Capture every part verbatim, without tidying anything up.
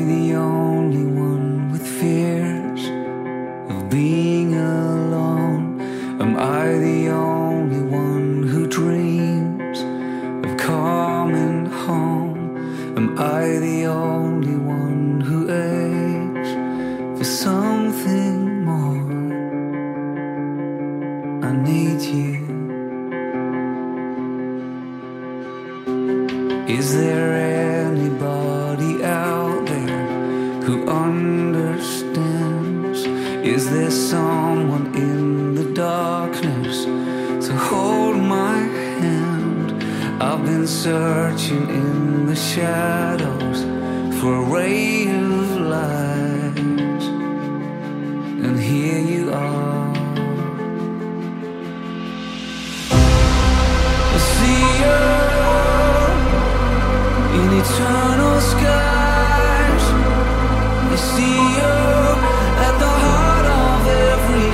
the only one with fears of being alone? Am I the only one who dreams of coming home? Am I the only one who aches for something more? I need you. Is there anybody out there who understands? Is there someone in the darkness to hold my hand? I've been searching in the shadows for a ray of light, and here you are. I see you in eternal skies. I see you at the heart of every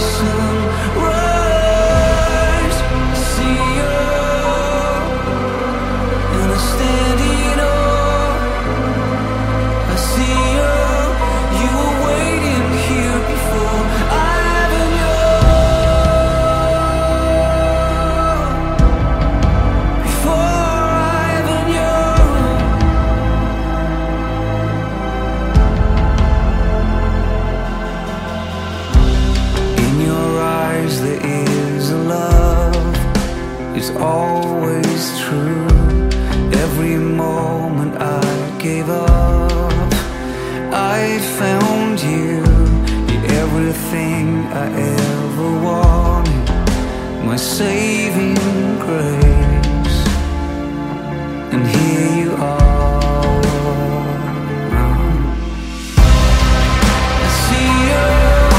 sunrise. I see you in a standing awe. I see you, you were waiting here before I even knew. Before I even knew. There is a love, it's always true. Every moment I gave up, I found you. You're everything I ever wanted, my saving grace. And here you are. I see you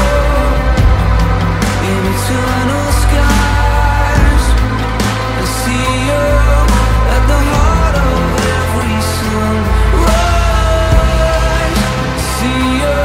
eternal skies. I see you at the heart of every sunrise. I see you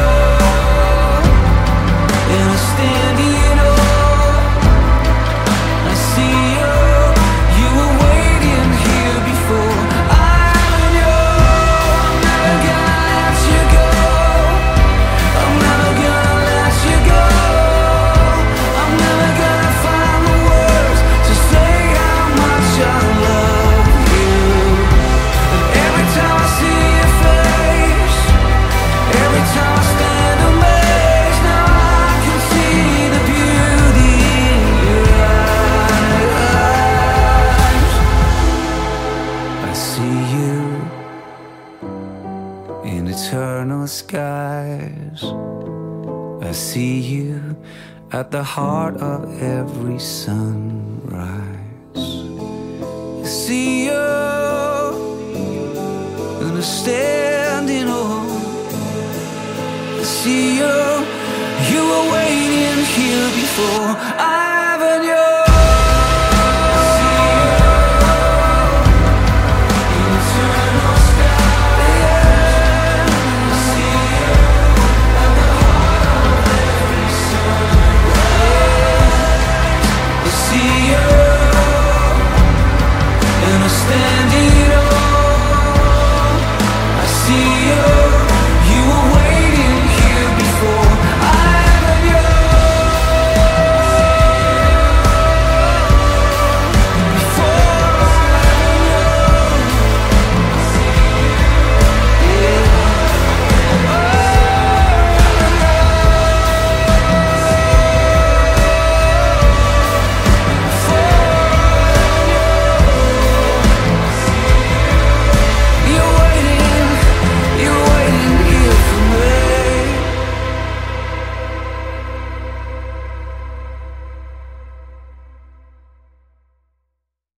in a standing awe. I see you, you were waiting here before I knew. I'm never gonna let you go. I'm never gonna let you go. I'm never gonna find the words to say how much I love you. And every time I see your face, every time I stand amazed, now I can see the beauty in your eyes. I see you in eternal skies. I see you at the heart of every sunrise. I see you in a standing awe. I see you, you were waiting here before I even knew.